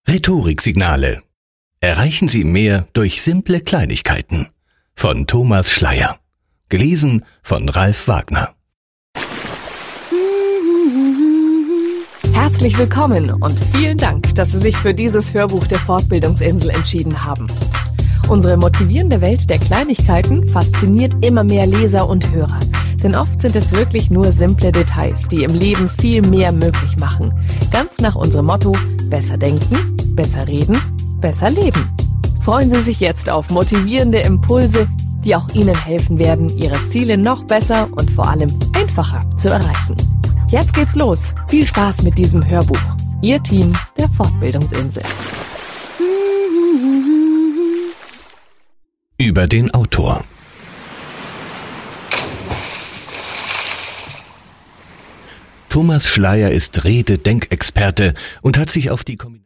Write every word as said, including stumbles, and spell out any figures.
Rhetoriksignale. Erreichen Sie mehr durch simple Kleinigkeiten. Von Thomas Schleyer. Gelesen von Ralf Wagner. Herzlich willkommen und vielen Dank, dass Sie sich für dieses Hörbuch der Fortbildungsinsel entschieden haben. Unsere motivierende Welt der Kleinigkeiten fasziniert immer mehr Leser und Hörer. Denn oft sind es wirklich nur simple Details, die im Leben viel mehr möglich machen. Ganz nach unserem Motto: besser denken, besser reden, besser leben. Freuen Sie sich jetzt auf motivierende Impulse, die auch Ihnen helfen werden, Ihre Ziele noch besser und vor allem einfacher zu erreichen. Jetzt geht's los. Viel Spaß mit diesem Hörbuch. Ihr Team der Fortbildungsinsel. Über den Autor. Thomas Schleyer ist Rede-Denkexperte und hat sich auf die Kombination